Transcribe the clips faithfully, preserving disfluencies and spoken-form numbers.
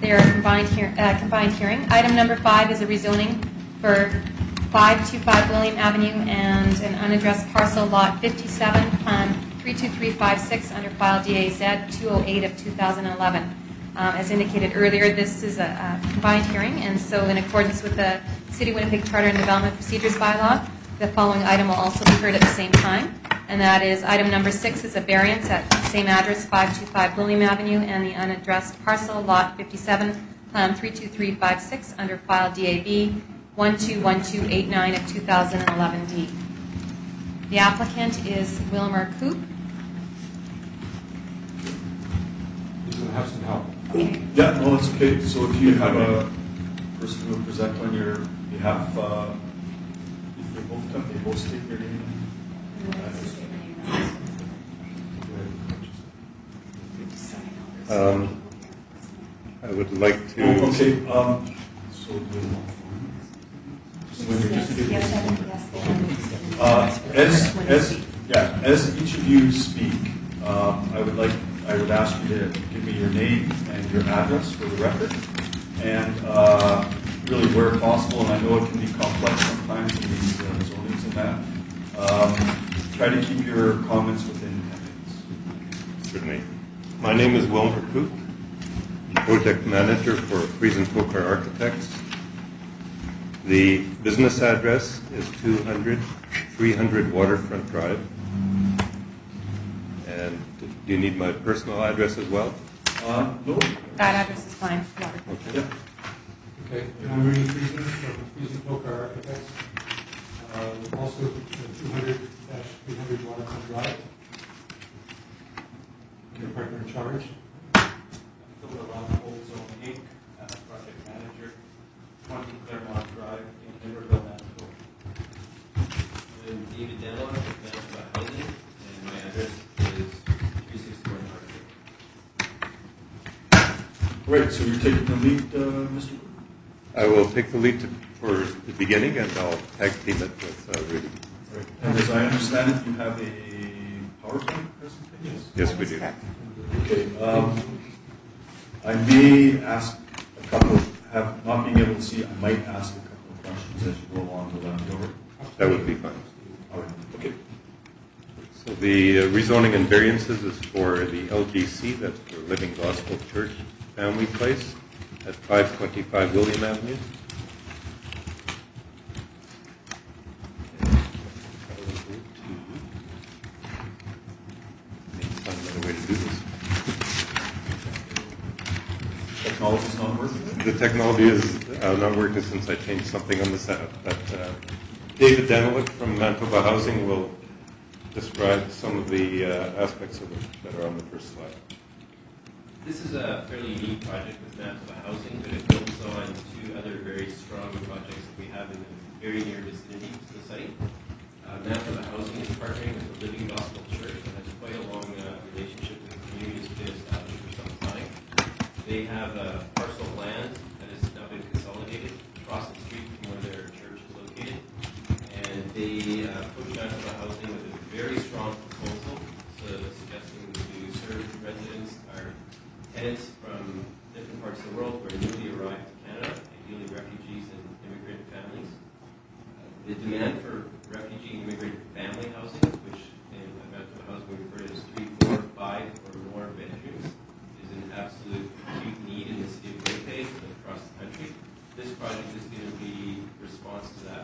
we are a combined, hear, uh, combined hearing. Item number five is a rezoning for five twenty-five William Avenue and an unaddressed parcel lot fifty-seven, plan three two three five six under file D A Z two oh eight of two thousand eleven. Um, as indicated earlier, this is a, a combined hearing, and so in accordance with the City of Winnipeg Charter and Development Procedures Bylaw, the following item will also be heard at the same time, and that is item number six is a variance at the same address, five twenty-five William Avenue, and the unaddressed parcel lot fifty-seven, plan three two three five six under file D A B one two one two eight nine of two thousand eleven D. The applicant is Wilmer Coop. He's going to have some help. Okay. Yeah, no, that's okay. So if you have a person who will present on your behalf, uh, if they both come, they both state their name. Um, I would like to. Oh, okay. Um, so just when you're just giving Yes, uh, as as yeah, as each of you speak, um, I would like I would ask you to give me your name and your address for the record, and uh, really where possible. And I know it can be complex sometimes in these uh, zonings and that. Um, try to keep your comments within ten minutes. Certainly. My name is Wilmer Coop, project manager for Friesen Tokar Architects. The business address is two hundred, three hundred Waterfront Drive. And do you need my personal address as well? Uh, no. that address is fine. Waterfront. Okay. Yeah. Okay, and I'm Rudy Friesen from Friesen Tokar Architects. Uh, also, two hundred three hundred Waterfront Drive. Your partner in charge. Phil Around Old Zone Incorporated, uh, project manager, twenty Claremont Drive in Riverville, Manitoba. I'm David Denlock with Manitoba Housing, and my address is three sixty-four North. Great. So you're taking the lead, uh, Mister Coop? I will take the lead to, for the beginning, and I'll tag team it with uh, Rudy. Right. And as I understand it, you have a PowerPoint presentation? Yes. Yes, we do. Okay. Um, I may ask a couple, have not being able to see, I might ask a couple of questions as you go along the left over. That would be fine. All right. Okay. So the uh, rezoning and variances is for the L G C, that's for Living Gospel Church Family Place at five twenty-five William Avenue. Find another way to do this. Technology's not working? The technology is uh, not working since I changed something on the setup. But uh, David Denelick from Manitoba Housing will describe some of the uh, aspects of it that are on the first slide. This is a fairly unique project with Manitoba Housing, but it builds on two other very strong projects that we have in the very near vicinity to the site. Uh, Manitoba Housing is partnering with the Living Gospel Church that has quite a long uh, relationship with the community that's been established for some time. They have a parcel of land that has now been consolidated across the street from where their church is located. And they uh, approached Manitoba Housing with a very strong proposal so suggesting to serve residents or tenants from different parts of the world who are newly arrived to Canada, ideally refugees and immigrant families. Uh, the demand for refugee and immigrant family housing, which in Manitoba Housing we refer to as three, four, five, or more bedrooms, is an absolute acute need in the city of Winnipeg and across the country. This project is going to be a response to that.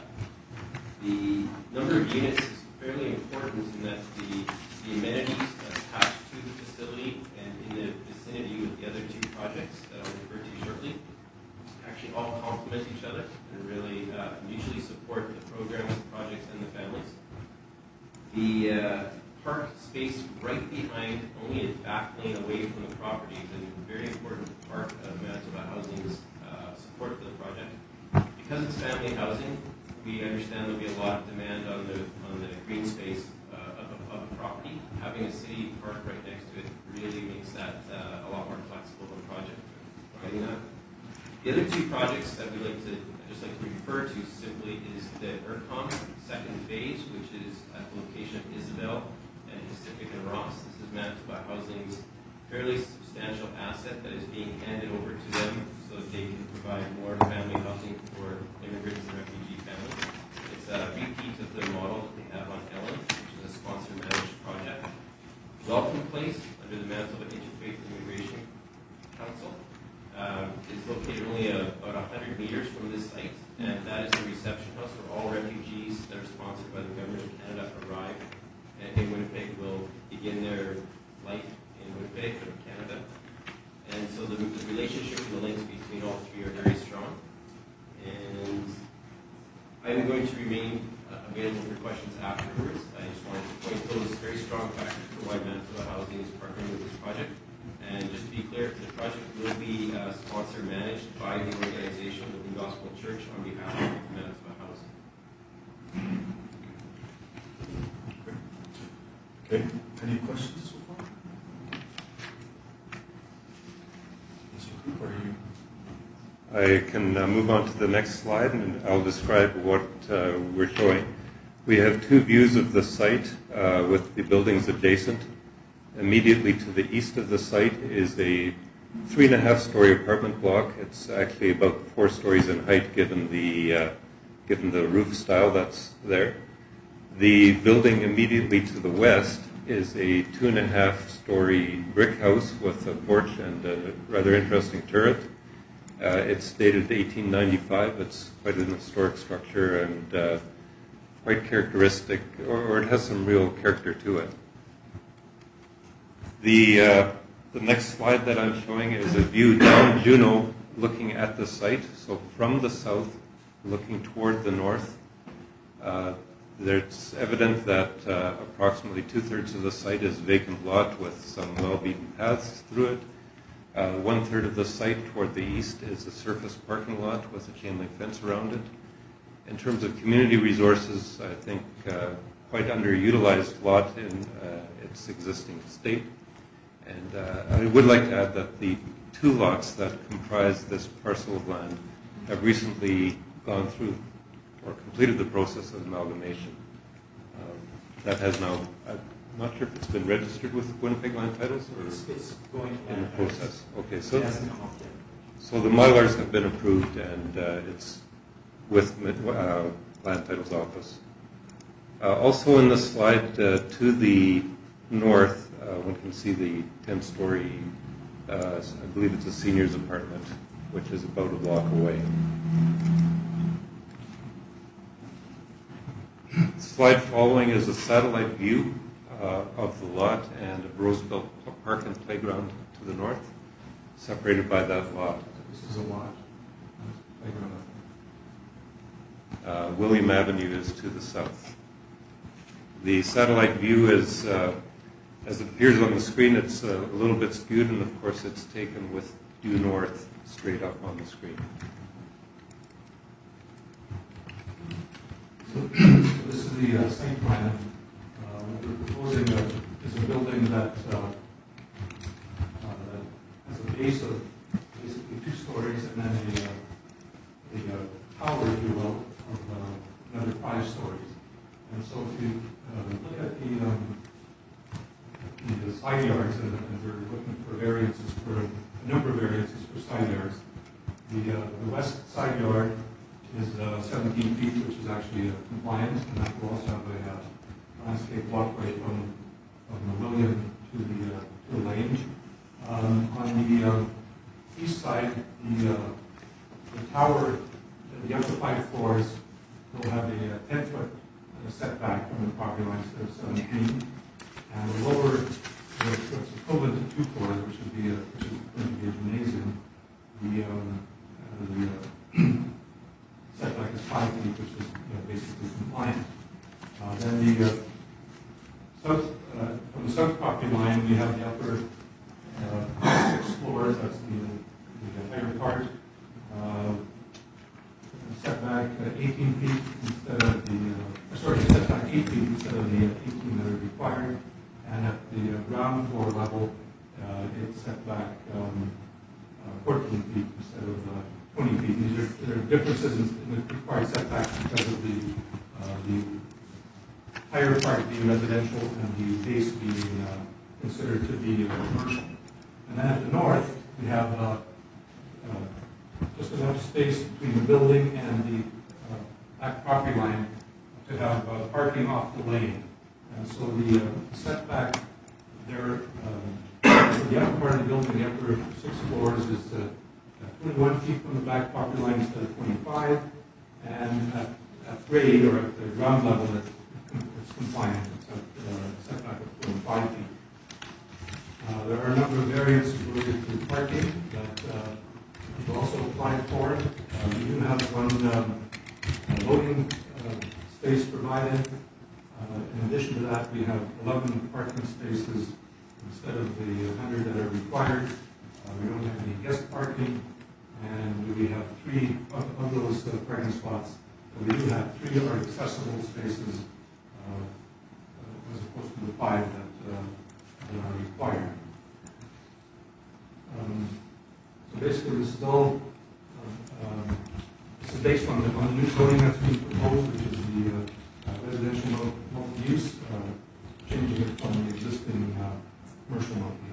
The number of units is fairly important in that the, the amenities attached to the facility and in the vicinity with the other two projects that I'll refer to shortly actually all complement each other and really uh, mutually support the programs, the projects, and the families. The uh, park space right behind, only a back lane away from the property, is a very important part of Manitoba Housing's uh, support for the project. Because it's family housing, we understand there'll be a lot of demand on the on the green space uh, of, a, of a property. Having a city park right next to it really makes that uh, a lot more flexible of a project for providing that. The other two projects that we like to I just like to refer to simply is the ERCOM second phase, which is at the location of Isabel and Pacific and Ross. This is Manitoba Housing's fairly substantial asset that is being handed over to them located only uh, about one hundred meters from this site, and that is the reception house where all refugees that are sponsored by the government of Canada arrive in Winnipeg will begin their life in Winnipeg from Canada. And so the, the relationship and the links between all three are very strong. And I'm going to remain uh, available for questions afterwards. I just wanted to point those very strong factors for why Manitoba Housing is partnering with this project. And just to be clear, the project will be uh, sponsored managed by the organization Living Gospel Church on behalf of Manitoba Housing. Okay, any questions so far? Mister Cooper, are you? I can uh, move on to the next slide, and I'll describe what uh, we're showing. We have two views of the site uh, with the buildings adjacent. Immediately to the east of the site is a three and a half story apartment block. It's actually about four stories in height given the, uh, given the roof style that's there. The building immediately to the west is a two and a half story brick house with a porch and a rather interesting turret. Uh, it's dated eighteen ninety-five. It's quite an historic structure and uh, quite characteristic, or, or it has some real character to it. The, uh, the next slide that I'm showing is a view down Juno looking at the site. So from the south, looking toward the north, uh, it's evident that uh, approximately two-thirds of the site is vacant lot with some well-beaten paths through it. Uh, one-third of the site toward the east is a surface parking lot with a chain link fence around it. In terms of community resources, I think uh, quite underutilized lot in uh, its existing state. And uh, I would like to add that the two lots that comprise this parcel of land have recently gone through or completed the process of amalgamation. Um, that has now, I'm not sure if it's been registered with Winnipeg Land Titles or It's, it's going in the on. process. Okay, so It hasn't come up yet. so the Mylars have been approved and uh, it's with uh, Land Titles office. Uh, also in the slide uh, to the north, uh, one can see the ten-story, uh, I believe it's a senior's apartment, which is about a block away. The slide following is a satellite view uh, of the lot and a Roosevelt Park and Playground to the north, separated by that lot. This is a lot. Playground. Uh, William Avenue is to the south. The satellite view is, uh, as it appears on the screen, it's uh, a little bit skewed, and of course it's taken with due north straight up on the screen. So this is the uh, site plan. Uh, what we're proposing uh, is a building that, uh, uh, that has a base of basically two stories and then a, uh, a uh, tower, if you will, of uh, another five stories. And so if you uh, look at the, um, the side yards, and, and we're looking for variances for a number of variances for side yards. The, uh, the west side yard is uh, seventeen feet, which is actually uh, compliant, and that will also have a uh, landscape walkway from, from the William to the, uh, to the Lange. Um, on the uh, east side, the, uh, the tower, the upper five floors will have a ten-foot setback from the property line instead of seventeen. And the lower, what's equivalent to two floors, which would be a, which is going to be a gymnasium, the, um, uh, the uh, setback is five feet, which is you know, basically compliant. Uh, then the uh, south, uh, from the south property line, we have the upper uh, six floors. That's the, the higher part. Uh, setback uh, eighteen feet instead of the uh, sorry, setback eight feet instead of the uh, eighteen that are required. And at the uh, ground floor level, uh, it's set back um, uh, fourteen feet instead of uh, twenty feet. These are there are differences in, in the required setbacks because of the uh, the higher part being residential and the base being uh, considered to be uh, commercial. And then at the north, we have uh, uh, just enough space between the building and the uh, back property line to have uh, parking off the lane. And so the uh, setback there, um, the upper part of the building, the upper six floors, is uh, at twenty-one feet from the back property line instead of twenty-five, and at, at grade or at the ground level, it's, it's compliant. It's at uh, setback of twenty-five feet. Uh, there are a number of variants related to parking that uh, we've also applied for. Uh, we do have one um, loading uh, space provided. Uh, in addition to that, we have eleven parking spaces instead of the one hundred that are required. Uh, we don't have any guest parking, and we have three of, of those uh, parking spots. But we do have three are accessible spaces uh, as opposed to the five that, uh, that are required. Um, so basically, this is all uh, um, this is based on the, on the new zoning that's being proposed, which is the uh, uh, residential multi-use, uh, changing it from the existing uh, commercial multi-use.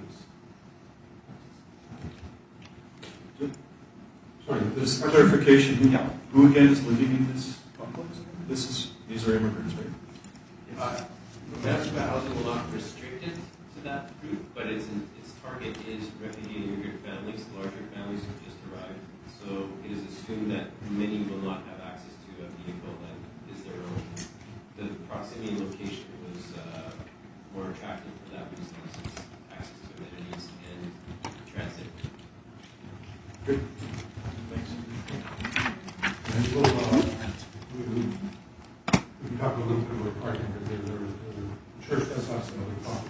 Sorry, This clarification, yeah. Who again is living in this complex? This is, these are immigrants, right? Uh, Manitoba Housing will not restrict it to that group, but its, its target is refugee and immigrant families, larger families who just arrived. So it is assumed that many will not have access to a vehicle that is their own. The proximity and location was uh, more attractive for that reason, since access to amenities and transit. Good. Thanks. And we'll, uh, we, we, we can talk a little bit about parking, because there, there, the church does have some other property.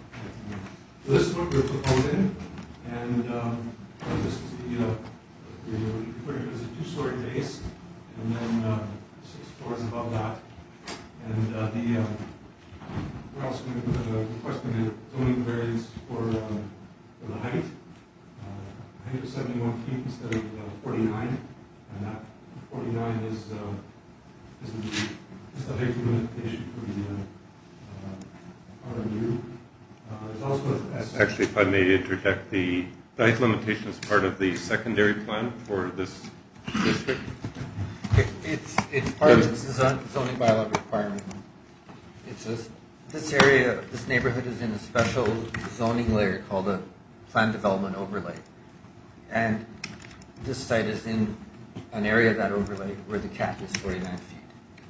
So this is what we're proposing, and um, this is the, uh, we're putting it as a two-story base, and then uh, six floors above that. And uh, the um, we're also going to uh, requesting a zoning variance for, um, for the height. Uh, height of seventy-one feet instead of uh, forty-nine, and that forty-nine is uh, is the is the height limitation for the uh, uh, R M U. Uh, there's also a, Actually, if I may interject, the the height limitation is part of the secondary plan for this district. It- It's, it's part of the zon- zoning bylaw requirement. It's just, this area, this neighborhood is in a special zoning layer called a planned development overlay. And this site is in an area of that overlay where the cap is forty-nine feet.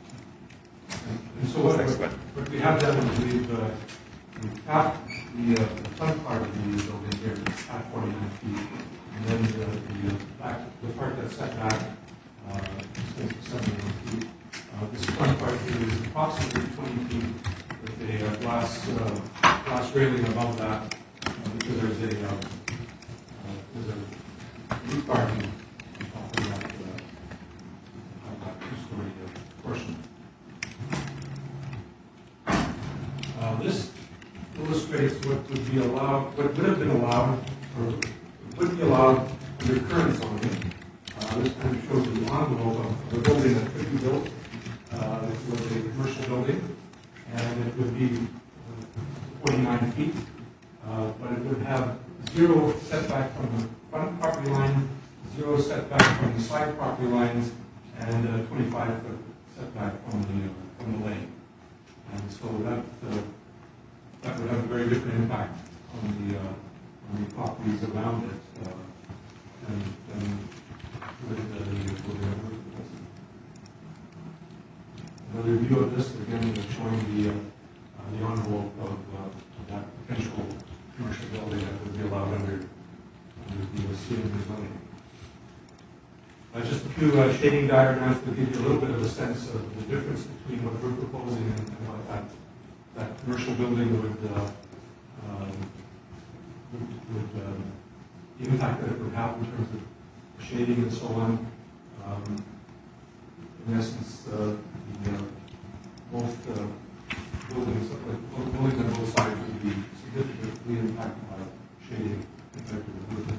And so what, what, what we have done is we've, uh, we've capped the, uh, the front part of the building here at forty-nine feet, and then the, the, uh, back, the part that's set back uh, is seventy-one feet. Uh, this front part here is approximately twenty feet with a uh, glass, uh, glass railing above that, uh, because there's a, uh, uh, there's a roof parking off of that, uh, of that two-story uh, portion. Uh, this illustrates what would be allowed, what would have been allowed, or would be allowed under current zoning. Uh, this kind of shows the envelope of the building that could be built. Uh, it was a commercial building, and it would be uh, forty-nine feet, uh, but it would have zero setback from the front property line, zero setback from the side property lines, and uh, twenty-five foot setback from the uh, from the lane. And so that uh, that would have a very different impact on the uh, on the properties around it, uh, and, and with the, with the another view of this again is showing the uh, uh, the envelope of, uh, of that potential commercial building that would be allowed under under the C M U zoning. Uh, just a few uh, shading diagrams to give you a little bit of a sense of the difference between what we're proposing and, and what that, that commercial building would, uh, um, would, would um, the impact that it would have in terms of shading and so on. Um, in essence, uh, the, uh, both uh, buildings, both buildings on both sides would be significantly impacted by shading compared to the wood.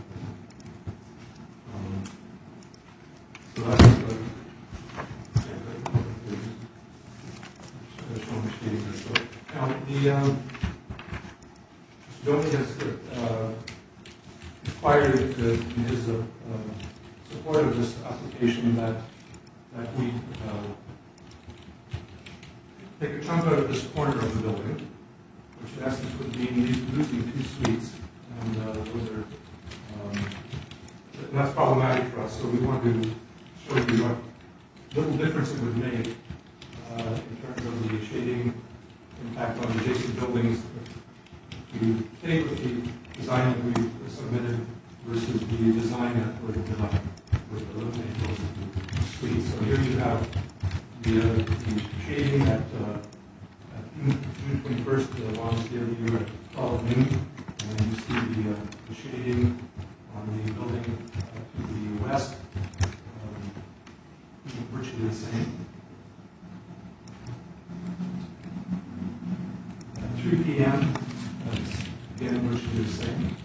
Um, So that's the, yeah, that's showing the shading there. So now the um, zoning has uh, required uh, in his uh, uh, support of this application that that we uh, take a chunk out of this corner of the building, which in essence would be losing two suites, and uh, those are um, and that's problematic for us. So we want to show you what little difference it would make uh, in terms of the shading impact on adjacent buildings. If you take with the design that we submitted versus the design that would uh, would eliminate those suites. So here you have the, uh, the shading at, uh, at June twenty-first, uh, along the year at twelve noon, and you see the, uh, the shading on the building uh, to the west, um, virtually the same. At three p m, that's again virtually the same.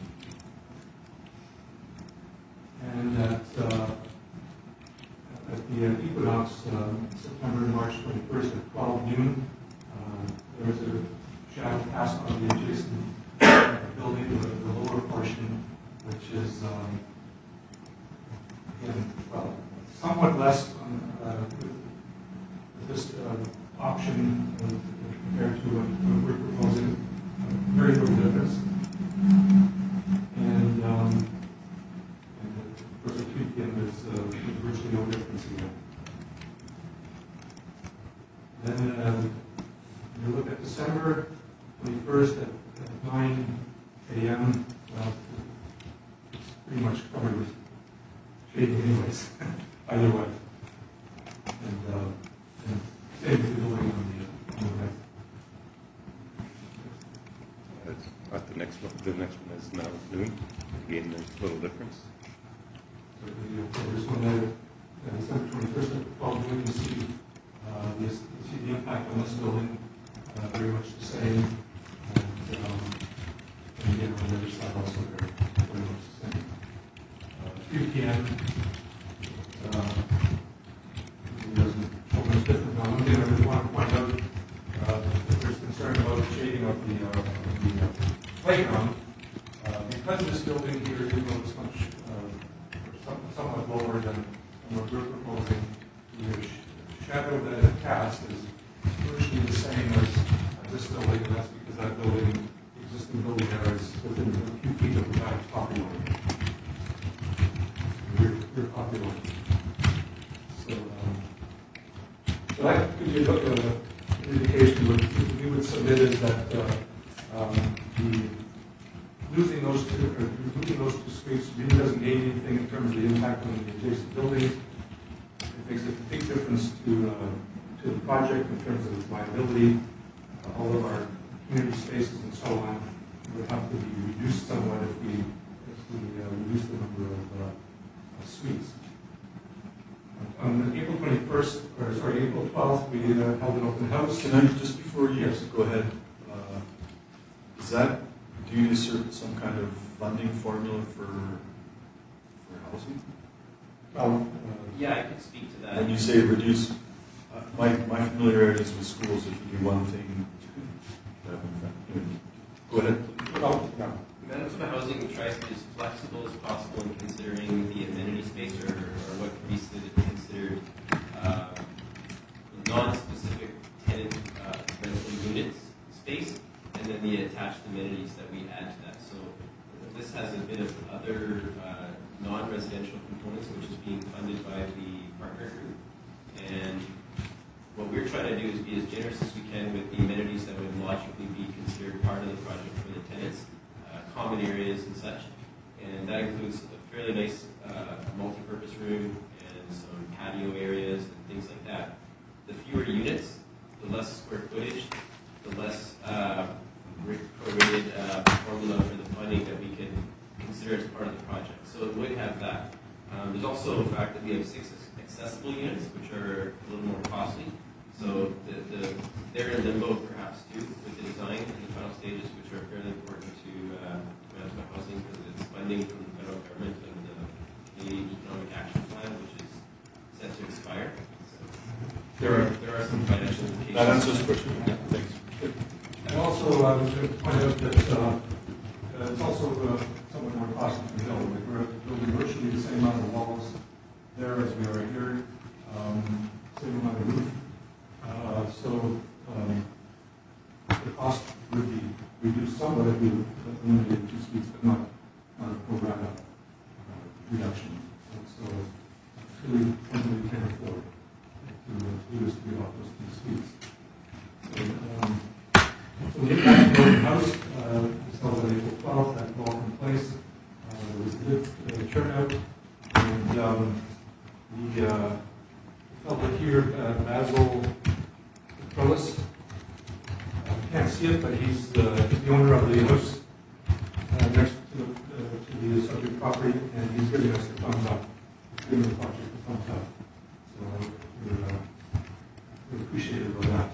And at, uh, at the uh, equinox, uh, September and March twenty-first at twelve noon, uh, there was a shadow cast on the adjacent uh, building, the, the lower portion, which is, um, again, well, somewhat less on, uh, with, with this uh, option uh, compared to what, what we're proposing. Uh, very little difference. And, um, and of course, at three p m, there's, uh, there's virtually no difference here. Then um, you look at December twenty-first at, at nine a m, well, it's pretty much covered with shading anyways, either way. And, uh, and same with the building on the, on the right. That's not the next one. The next one is now noon. Again, there's a little difference. So the, this one there, uh, December twenty-first at twelve noon, you see, uh, this, you see the impact on this building, uh, very much the same. And, um, and again, on the other side also very, very much the same. Uh, three p m, uh, it doesn't show much different. Now, one thing I just want to point out, uh, if there's concern about the shading of the, uh, of the uh, playground, uh, because this building here, even though it's much, uh, some, somewhat lower than, than what we're proposing, the sh shadow that it casts is virtually the same as, as this building, and that's because that building, the existing building there is within a few feet of the back property line. Rear, rear property line. So, um, so that gives you a look at an indication. What we would submit is that uh, um, the losing those two, or losing those two streets really doesn't gain anything in terms of the impact on the adjacent buildings. It makes a big difference to uh, to the project in terms of its viability. Uh, all of our community spaces and so on would have to be reduced somewhat if we if we uh, reduce the number of uh, suites. On April twenty-first, or sorry, April twelfth, we uh, held an open house. Can I, just before you Yes. go ahead, uh, is that due to certain, some kind of funding formula for, for housing? Um, Yeah, I could speak to that. When you say reduce, uh, my, my familiarities with schools, if you do one thing, go ahead. uh, well, no. Manitoba Housing tries to be as flexible as possible in considering the amenity space, or, or what could be considered uh, non-specific tenant uh, rental units space, and then the attached amenities that we add to that. So this has a bit of other uh, non-residential components, which is being funded by the partner group. And what we're trying to do is be as generous as we can with the amenities that would logically be considered part of the project for the tenants. Common areas and such, and that includes a fairly nice uh, multi-purpose room and some patio areas and things like that. The fewer units, the less square footage, the less uh, prorated uh, formula for the funding that we can consider as part of the project. So it would have that. Um, there's also the fact that we have six accessible units, which are a little more costly. So the, the, they're in limbo perhaps too with the design and the final stages, which are fairly important to uh, Manitoba Housing because it's funding from the federal government and the Canadian Economic Action Plan, which is set to expire. So there are there are some financial implications. That answers the question. Yeah, thanks. And also, I was going to point out that uh, uh, it's also uh, somewhat more costly to build. Like we're building virtually the same amount of walls there as we are here, um, same amount of roof. Uh, so um, the cost would be reduced somewhat if we eliminated two suites, but not, not a pro rata. reduction. So it's really something we can't afford to do this to be off those two suites. So, um, so the impact of the open house uh, was held on April twelfth at Welcome Place. Uh, there was a good uh, turnout, and um, we uh, felt like here uh, Basil Trellis, uh, can't see it, but he's the, the owner of the house uh, next to, uh, to the subject property, and he's giving us the thumbs up, giving the project the thumbs up. So we're, uh, we're appreciative of that.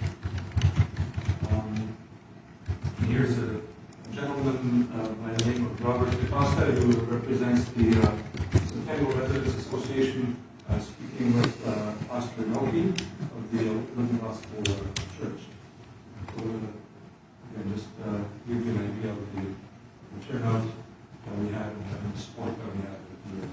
Um, and here's a, a gentleman uh, by the name of Robert DeCosta, who represents the uh, Centennial Residents Association, uh, speaking with uh, Pastor Noki of the Living Gospel uh, Church. So, uh, again, just uh, give you an idea of the, the turnout that we had and the support that we had.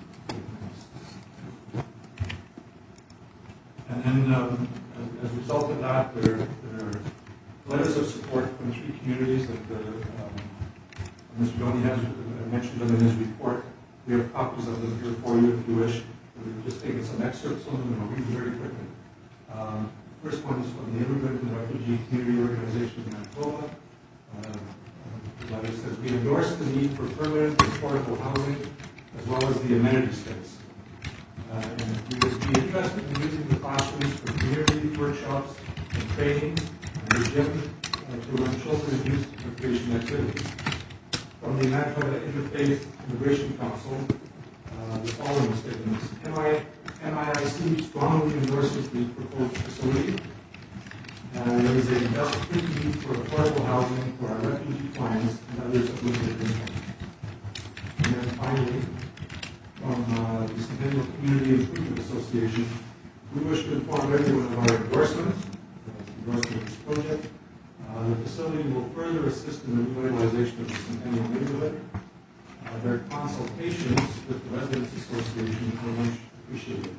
And then, um, as, as a result of that, there, there are letters of support from three communities that the, um, Mister Donnie has mentioned them in his report. We have copies of them here for you if you wish. We've just taken some excerpts from them and I'll read them very quickly. Um, the first one is from the Immigrant and Refugee Community Organization in Manitoba. Uh, the letter says, we endorse the need for permanent affordable housing as well as the amenity space. Uh, and we would be interested in using the classrooms for community workshops and training and the gym uh, to run children youth recreation activities. From the Manitoba Interfaith Immigration Council, uh, the following statements. M I I C strongly endorses the proposed facility. Uh, there is a desperate need for affordable housing for our refugee clients and others of limited income. And then finally, from uh, the Centennial Community Improvement Association, we wish to inform everyone of our endorsement, uh, endorsement of this project. Uh, the facility will further assist in the revitalization of the Centennial neighborhood. Uh, their consultations with the Residents Association are much appreciated.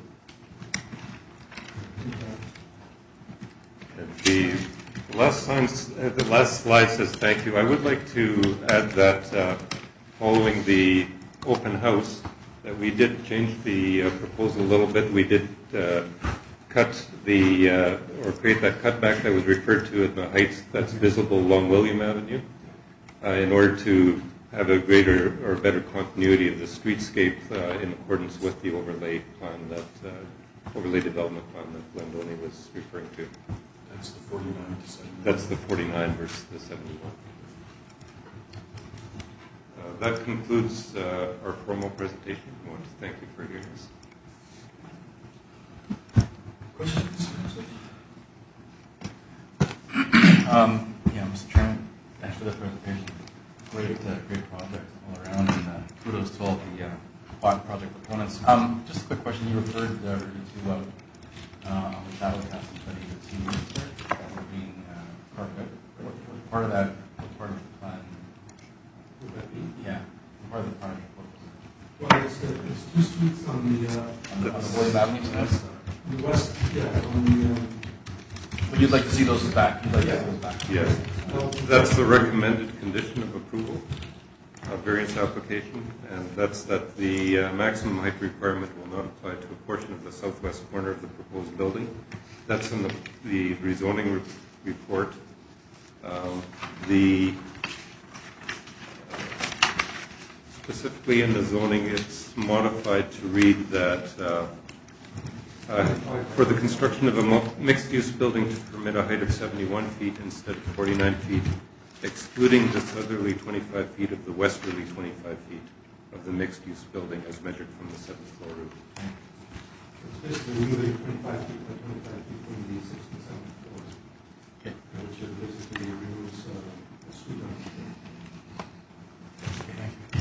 The last, signs, uh, the last slide says thank you. I would like to add that uh, following the open house, that we did change the uh, proposal a little bit. We did uh, cut the, uh, or create that cutback that was referred to in the heights that's visible along William Avenue uh, in order to have a greater or better continuity of the streetscape uh, in accordance with the overlay plan that, uh, overlay development plan that Glendoni was referring to. That's the forty-nine to seventy-one. That's the forty-nine versus the seventy-one. Uh, that concludes uh, our formal presentation. I want to thank you for hearing us. Questions? Um, yeah, Mister Chairman, thanks for the presentation. Great, uh, great project all around, and uh, kudos to all the uh, project proponents. Um, just a quick question. You referred uh, to uh, uh, on the shadow casting study, the two units there that were being uh, carved out. What, what part of that? What part of the plan? Would that be? Yeah, what part of the project? What was it? Well, it's, uh, it's two streets on the, uh, On the, on the William Avenue side? the west, yeah, on the, um, But you'd like to see those back? You'd like to see those back? Yes. well, That's the recommended condition of approval, a variance application, and that's that the uh, maximum height requirement will not apply to a portion of the southwest corner of the proposed building. That's in the, the rezoning re- report. Um, the specifically in the zoning, it's modified to read that uh, uh, for the construction of a mo- mixed-use building to permit a height of seventy-one feet instead of forty-nine feet, excluding the southerly twenty-five feet of the westerly twenty-five feet of the mixed-use building as measured from the seventh floor roof. it's basically moving twenty-five feet by twenty-five feet from the sixth and seventh floors. Okay. Which is basically removes uh, the suite on the floor. Okay, thank you.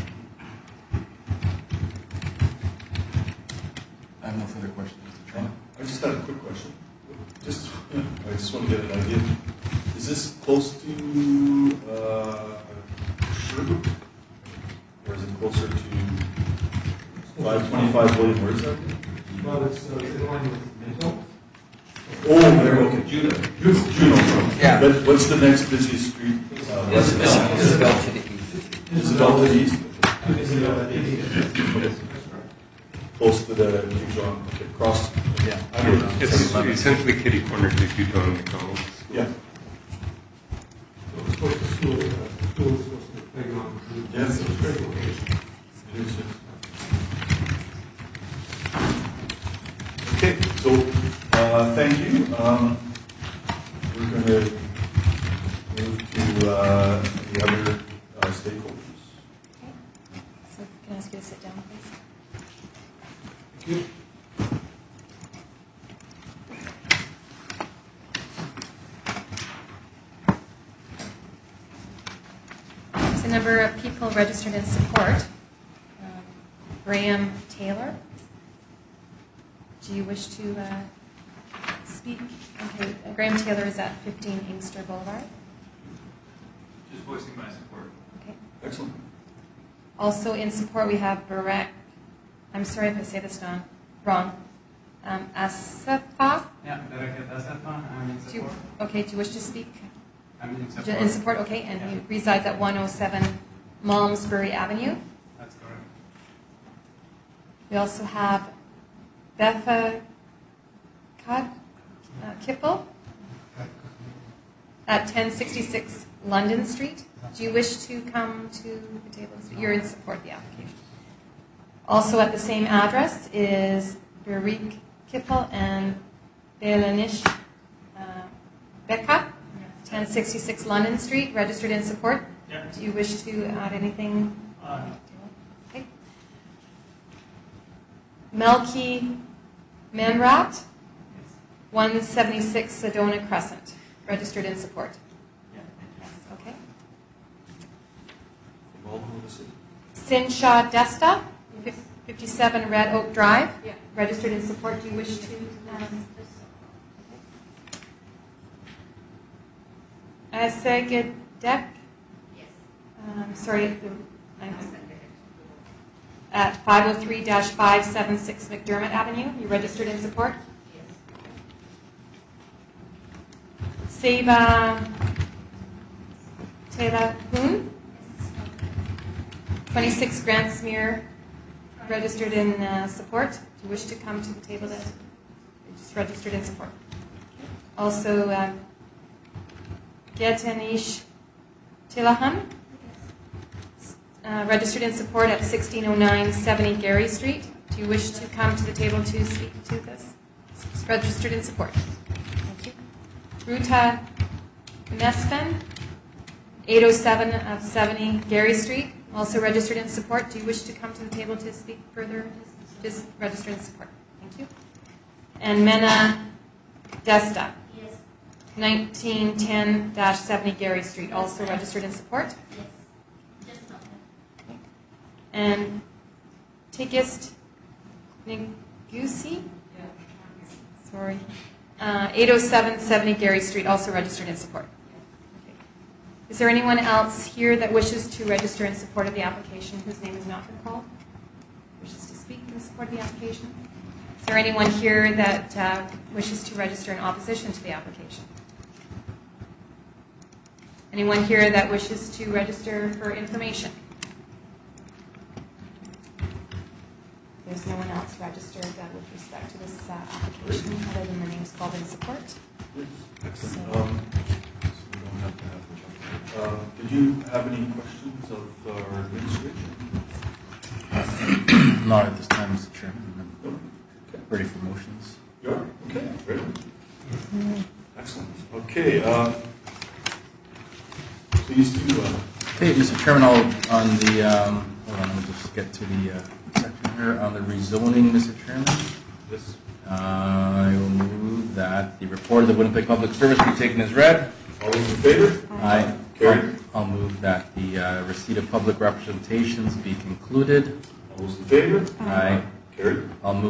I have no further questions, Mister Chairman. I just had a quick question. Just, I just want to get an idea. Is this close to uh, Sherbrooke? Or is it closer to five twenty-five William? Where is that? Well, it's uh, in line with Minto. Oh, there, okay. Juno. Juno. Juno. Yeah. But what's the next busiest street? Uh, west Isabel, of- Isabel to the east. Isabel to the east? Is it, uh, eighty? close to the John, across. Yeah. I don't know. It's essentially kitty corner to Utah and McDonald's. Yeah. So it's supposed to school, uh, school is supposed to be playground. Yes. It's a great location. It is, yes. Okay, so uh, thank you. Um, we're going to move to uh, the other uh, stakeholders. Okay. So can I ask you to sit down, please? Thank you. There's a number of people registered in support. Um, Graham Taylor. Do you wish to uh, speak? Okay, uh, Graham Taylor is at fifteen Inkster Boulevard. Just voicing my support. Okay. Excellent. Also in support we have Barak. I'm sorry if I say this wrong. Wrong. Um, Asafa. Yeah, Barakat Asafa, I'm in Do you, support. okay. Do you wish to speak? I'm in support. In support. Okay, and he resides at one oh seven Malmesbury Avenue. That's correct. We also have Betha Kad, uh, Kipple at ten sixty-six London Street. Do you wish to come to the table? You're in support of the application. Also at the same address is Barik Kipple and Belanish uh, Becca, ten sixty-six London Street, registered in support. Yeah. Do you wish to add anything? Uh, Okay. Melky Menrat, one seventy-six Sedona Crescent, registered in support. yeah. Yes, okay. From all over the city. Sinshaw Desta, fif- fifty-seven Red Oak Drive, registered in support. Do you wish to? Um, Asegedek? Yes. Um, sorry, the- I'm at five oh three five seventy-six McDermott Avenue. You registered in support? Yes. Seba Taylor Hoon? twenty-six Grantsmere, registered in uh, support. Do you wish to come to the table that you just registered in support? Also, uh, Getanish Tilahan, uh, registered in support at sixteen oh nine seventy Gary Street. Do you wish to come to the table to speak to this? It's registered in support. Thank you. Ruta Mesfen, eight oh seven of seventy Gary Street, also registered in support. Do you wish to come to the table to speak further? Just register in support. Thank you. And Mena Desta, Yes. nineteen ten seventy Gary Street, also registered in support. Yes. Just not that. And Tigist Ngusi, sorry, uh, eight oh seven seventy Gary Street, also registered in support. Okay. Is there anyone else here that wishes to register in support of the application whose name has not been called? Wishes to speak in support of the application? Is there anyone here that uh, wishes to register in opposition to the application? Anyone here that wishes to register for information? There's no one else registered uh, with respect to this uh, application other than the names called in support. Excellent. Um, so we don't have to have the uh, Did you have any questions of our administration? Not at this time, Mister Chairman. No? I'm Okay. ready for motions. You are? Okay, great. Excellent. Okay, um, please do. Uh, Okay, Mister Chairman, I'll, on the, um, hold on, let me just get to the uh, section here. On the rezoning, Mister Chairman, this. uh, I will move that the report of the Winnipeg Public Service be taken as read. All those in favor? Aye. Carried. I'll move that the uh, receipt of public representations be concluded. All those in favor? Aye. Carried. I'll move